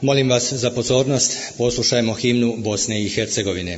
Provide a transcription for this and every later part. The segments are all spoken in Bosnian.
Molim vas za pozornost, poslušajmo himnu Bosne i Hercegovine.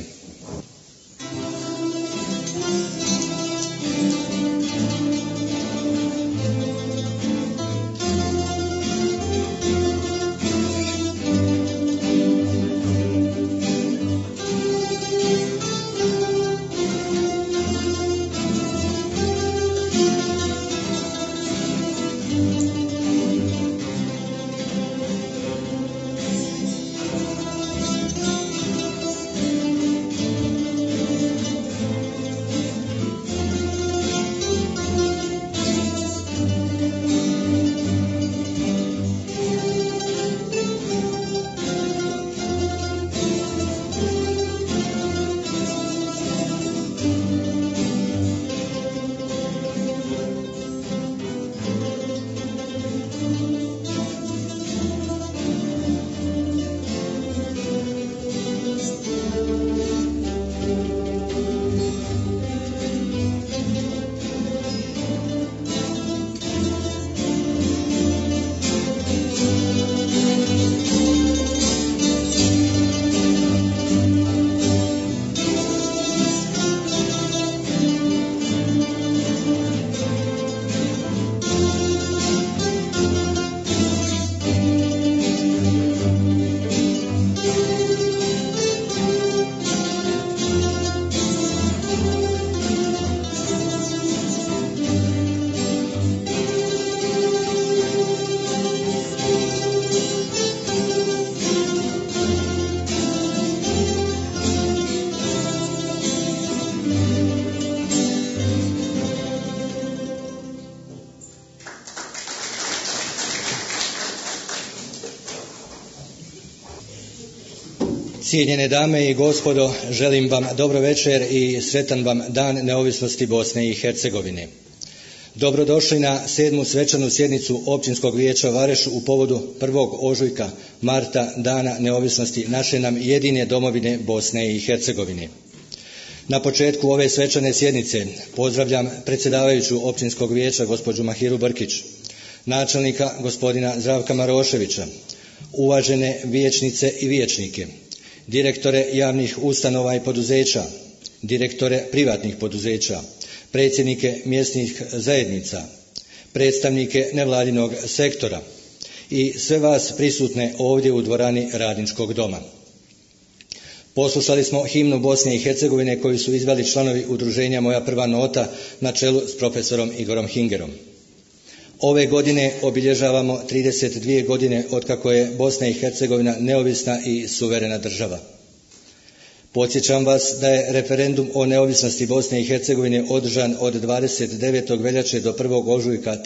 Cijenjene dame i gospodo, želim vam dobro večer i sretan vam dan neovisnosti Bosne i Hercegovine. Dobrodošli na 7. svečanu sjednicu Općinskog vijeća Vareš u povodu 1. ožujka marta dana neovisnosti naše nam jedine domovine Bosne i Hercegovine. Na početku ove svečane sjednice pozdravljam predsjedavajuću Općinskog vijeća gospođu Mahiru Brkić, načelnika gospodina Zdravka Maroševića, uvažene vijećnice i vijećnike, direktore javnih ustanova i poduzeća, direktore privatnih poduzeća, predsjednike mjesnih zajednica, predstavnike nevladinog sektora i sve vas prisutne ovdje u dvorani Radničkog doma. Poslušali smo himnu Bosne i Hercegovine koju su izveli članovi udruženja Moja prva nota na čelu s profesorom Igorom Hingerom. Ove godine obilježavamo 32 godine otkako je Bosna i Hercegovina neovisna i suverena država. Podsjećam vas da je referendum o neovisnosti Bosne i Hercegovine održan od 29. veljače do 1. ožujka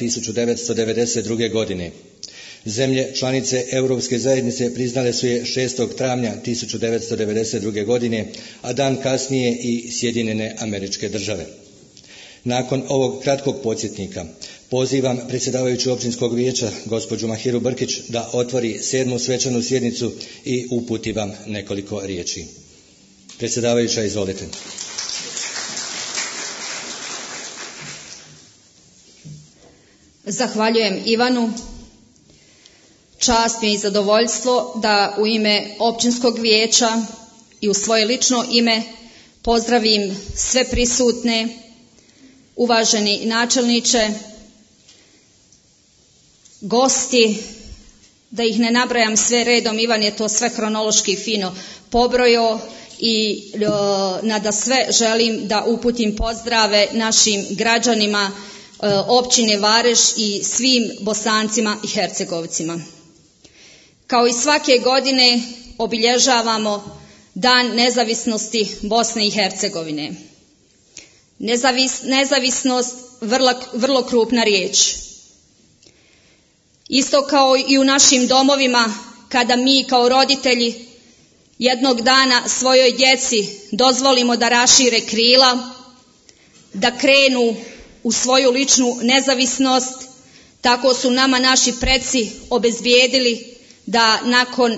1992. godine. Zemlje članice Europske zajednice priznale su je 6. travnja 1992. godine, a dan kasnije i Sjedinjene Američke Države. Nakon ovog kratkog podsjetnika pozivam predsjedavajuću Općinskog vijeća gospođu Mahiru Brkić da otvori 7. svečanu sjednicu i uputi vam nekoliko riječi. Predsjedavajuća, izvolite. Zahvaljujem Ivanu. Čast mi je i zadovoljstvo da u ime Općinskog vijeća i u svoje lično ime pozdravim sve prisutne, uvaženi načelniče, gosti, da ih ne nabrajam sve redom, Ivan je to sve hronološki fino pobrojao i nada sve želim da uputim pozdrave našim građanima općine Vareš i svim Bosancima i Hercegovcima. Kao i svake godine obilježavamo Dan nezavisnosti Bosne i Hercegovine. Nezavisnost vrlo krupna riječ. Isto kao i u našim domovima, kada mi kao roditelji jednog dana svojoj djeci dozvolimo da rašire krila, da krenu u svoju ličnu nezavisnost, tako su nama naši preci obezbijedili da nakon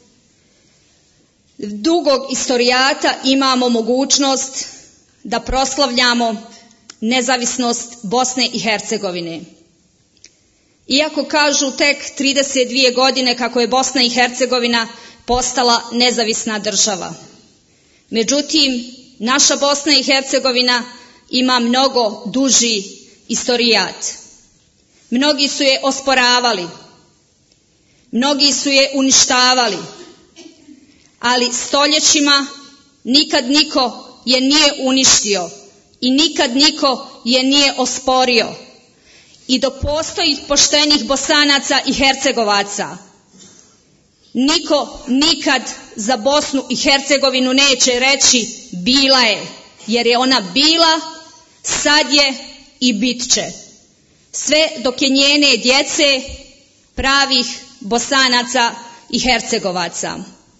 dugog istorijata imamo mogućnost da proslavljamo nezavisnost Bosne i Hercegovine. Iako kažu tek 32 godine kako je Bosna i Hercegovina postala nezavisna država. Međutim, naša Bosna i Hercegovina ima mnogo duži istorijat. Mnogi su je osporavali, mnogi su je uništavali, ali stoljećima nikad niko je nije uništio i nikad niko je nije osporio. I dok postoji poštenih Bosanaca i Hercegovaca, niko nikad za Bosnu i Hercegovinu neće reći bila je, jer je ona bila, sad je i bit će. Sve dok je njene djece pravih Bosanaca i Hercegovaca.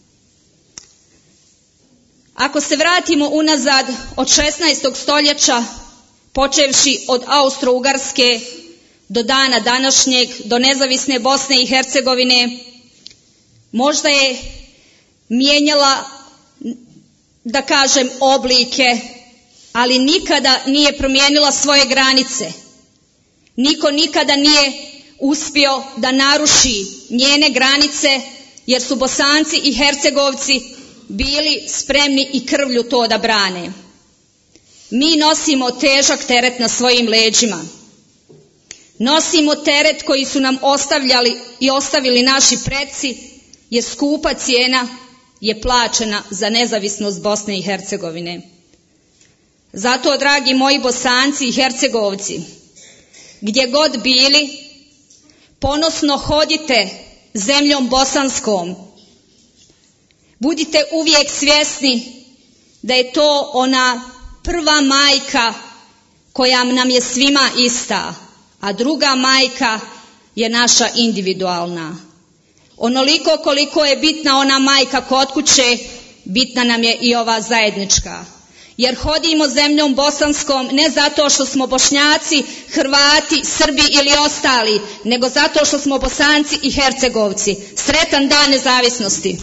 Ako se vratimo unazad od 16. stoljeća, počevši od Austro-Ugarske do dana današnjeg, do nezavisne Bosne i Hercegovine, možda je mijenjala, da kažem, oblike, ali nikada nije promijenila svoje granice. Niko nikada nije uspio da naruši njene granice, jer su Bosanci i Hercegovci bili spremni i krvlju to da brane. Mi nosimo težak teret na svojim leđima. Nosimo teret koji su nam ostavljali i ostavili naši preci, jer skupa cijena je plaćena za nezavisnost Bosne i Hercegovine. Zato, dragi moji Bosanci i Hercegovci, gdje god bili, ponosno hodite zemljom bosanskom. Budite uvijek svjesni da je to ona prva majka koja nam je svima ista, a druga majka je naša individualna. Onoliko koliko je bitna ona majka kod kuće, bitna nam je i ova zajednička. Jer hodimo zemljom bosanskom ne zato što smo Bošnjaci, Hrvati, Srbi ili ostali, nego zato što smo Bosanci i Hercegovci. Sretan dan nezavisnosti!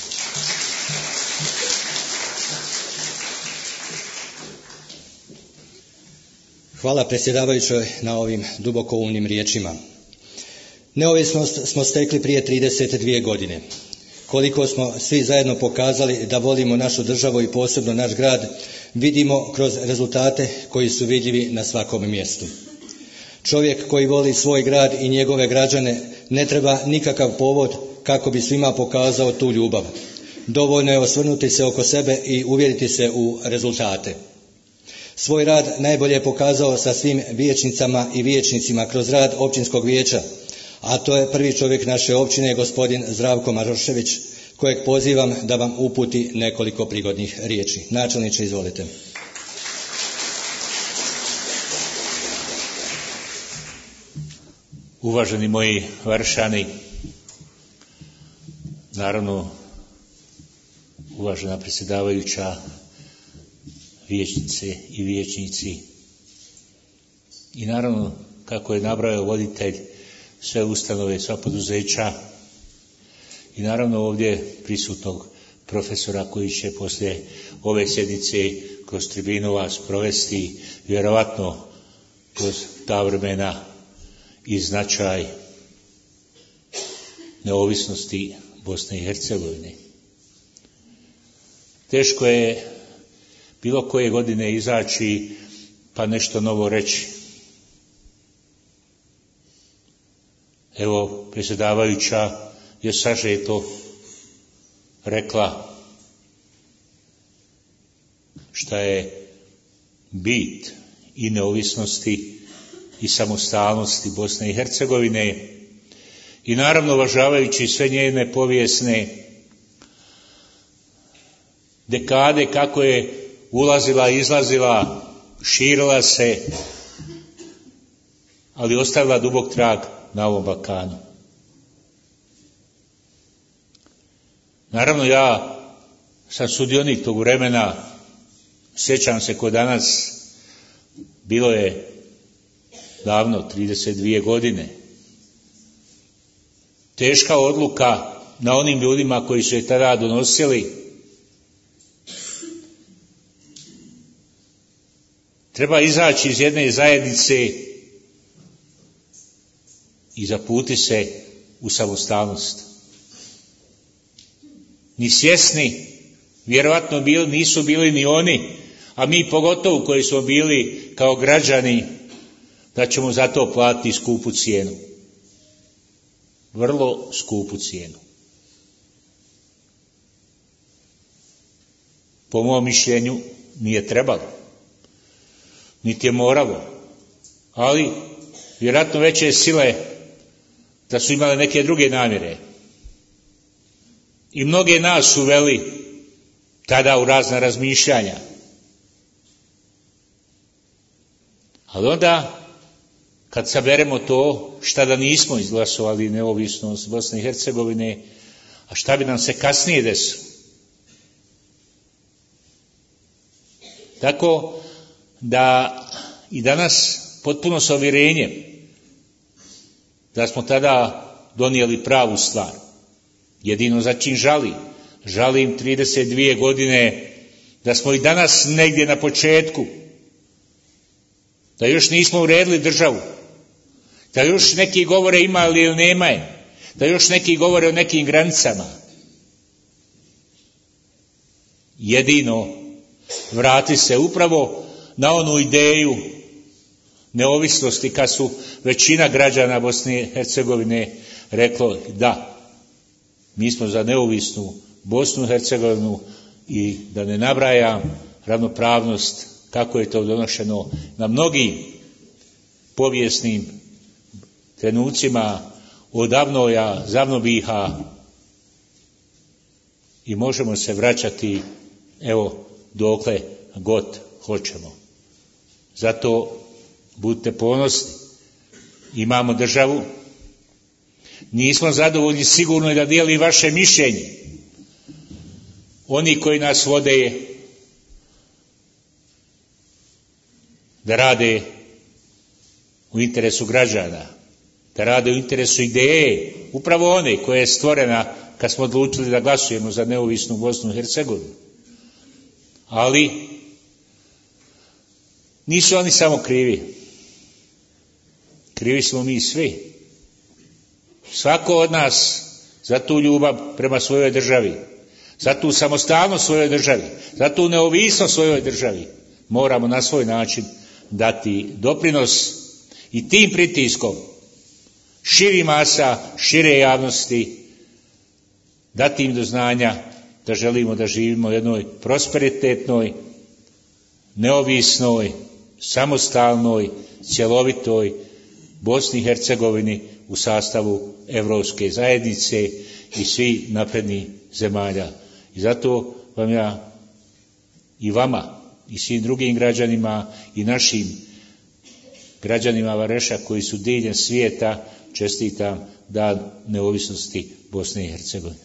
Hvala predsjedavajućoj na ovim duboko umnim riječima. Neovisnost smo stekli prije 32 godine. Koliko smo svi zajedno pokazali da volimo našu državu i posebno naš grad, vidimo kroz rezultate koji su vidljivi na svakom mjestu. Čovjek koji voli svoj grad i njegove građane ne treba nikakav povod kako bi svima pokazao tu ljubav. Dovoljno je osvrnuti se oko sebe i uvjeriti se u rezultate. Svoj rad najbolje je pokazao sa svim vijećnicama i vijećnicima kroz rad općinskog vijeća, a to je prvi čovjek naše općine, gospodin Zdravko Marošević, kojeg pozivam da vam uputi nekoliko prigodnih riječi. Načelniče, izvolite. Uvaženi moji Varšani, naravno uvažena predsjedavajuća, vijećnice i vijećnici i naravno, kako je nabrojao voditelj, sve ustanove, sva poduzeća i naravno ovdje prisutnog profesora koji će poslije ove sjednice kroz tribinu vas provesti vjerovatno kroz ta vremena i značaj neovisnosti Bosne i Hercegovine. Teško je bilo koje godine izaći pa nešto novo reći. Evo, predsjedavajuća je sažeto rekla šta je bit i neovisnosti i samostalnosti Bosne i Hercegovine i naravno uvažavajući sve njene povijesne dekade kako je ulazila, izlazila, širila se, ali ostavila dubok trag na ovom Balkanu. Naravno, ja sam sudionik tog vremena, sjećam se ko danas, bilo je davno, 32 godine. Teška odluka na onim ljudima koji su je tada donosili. Treba izaći iz jedne zajednice i zaputi se u samostalnost. Ni svjesni, vjerovatno nisu bili ni oni, a mi pogotovo koji smo bili kao građani, da ćemo za to platiti skupu cijenu. Vrlo skupu cijenu. Po mom mišljenju nije trebalo, niti je moralo, ali vjerojatno veće sile da su imale neke druge namjere. I mnoge nas su uveli tada u razna razmišljanja. Ali onda, kad saberemo to, šta da nismo izglasovali neovisnost Bosne i Hercegovine, a šta bi nam se kasnije desilo? Tako da i danas potpuno s uvjerenjem da smo tada donijeli pravu stvar. Jedino za čim žalim 32 godine da smo i danas negdje na početku, da još nismo uredili državu, da još neki govore ima ili nema je, da još neki govore o nekim granicama. Jedino vrati se upravo na onu ideju neovisnosti, kad su većina građana Bosne i Hercegovine reklo da, mi smo za neovisnu Bosnu i Hercegovinu i da ne nabrajam ravnopravnost kako je to donošeno na mnogim povijesnim trenucima od Avnoja, Zavnobiha, i možemo se vraćati evo dokle god hoćemo. Zato budite ponosni, imamo državu, nismo zadovoljni sigurno da dijeli vaše mišljenje. Oni koji nas vode da rade u interesu građana, da rade u interesu ideje, upravo one koja je stvorena kad smo odlučili da glasujemo za neovisnu Bosnu i Hercegovinu. Ali nisu oni samo krivi. Krivi smo mi svi. Svako od nas za tu ljubav prema svojoj državi, za tu samostalnost svojoj državi, za tu neovisnost svojoj državi moramo na svoj način dati doprinos i tim pritiskom širi masa, šire javnosti dati im do znanja da želimo da živimo u jednoj prosperitetnoj, neovisnoj, samostalnoj, cjelovitoj Bosni i Hercegovini u sastavu Europske zajednice i svih naprednih zemalja. I zato vam ja i vama i svim drugim građanima i našim građanima Vareša koji su diljem svijeta čestitam Dan neovisnosti Bosne i Hercegovine.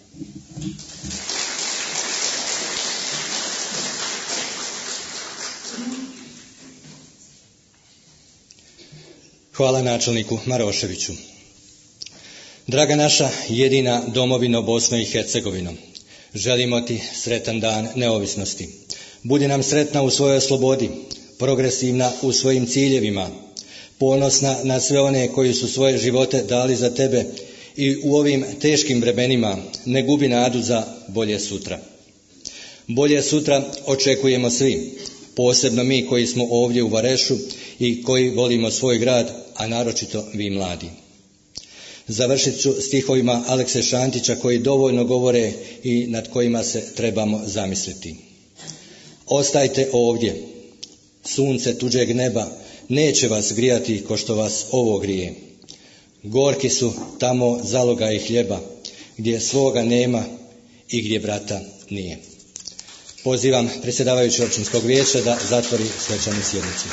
Hvala načelniku Maroševiću. Draga naša jedina domovino Bosno i Hercegovino, želimo ti sretan dan neovisnosti. Budi nam sretna u svojoj slobodi, progresivna u svojim ciljevima, ponosna na sve one koji su svoje živote dali za tebe i u ovim teškim vremenima ne gubi nadu za bolje sutra. Bolje sutra očekujemo svi, posebno mi koji smo ovdje u Varešu i koji volimo svoj grad, a naročito vi mladi. Završit ću stihovima Alekse Šantića koji dovoljno govore i nad kojima se trebamo zamisliti. Ostajte ovdje, sunce tuđeg neba neće vas grijati ko što vas ovo grije. Gorki su tamo zalogaji hljeba, gdje svoga nema i gdje brata nije. Pozivam predsjedavajući općinskog vijeća da zatvori svečanu sjednicu.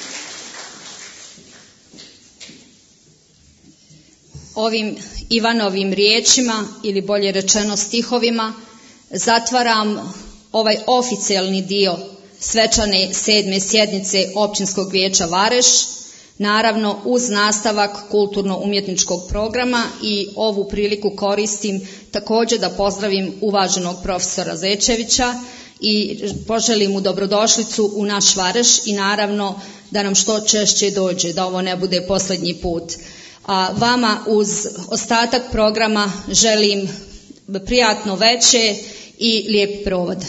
Ovim Ivanovim riječima, ili bolje rečeno stihovima, zatvaram ovaj oficijalni dio svečane 7. sjednice Općinskog vijeća Vareš, naravno uz nastavak kulturno-umjetničkog programa, i ovu priliku koristim također da pozdravim uvaženog profesora Zečevića i poželim mu dobrodošlicu u naš Vareš i naravno da nam što češće dođe, da ovo ne bude posljednji put. A vama uz ostatak programa želim prijatno veče i lijep provod.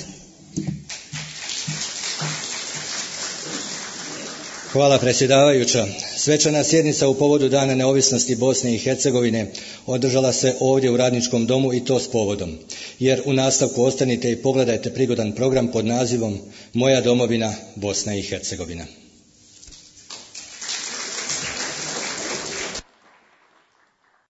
Hvala predsjedavajuća. Svečana sjednica u povodu Dana neovisnosti Bosne i Hercegovine održala se ovdje u Radničkom domu i to s povodom. Jer u nastavku ostanite i pogledajte prigodan program pod nazivom Moja domovina Bosna i Hercegovina.